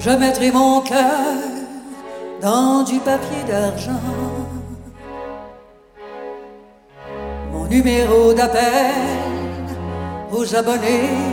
je mettrai mon cœur dans du papier d'argent. Mon numéro d'appel aux abonnés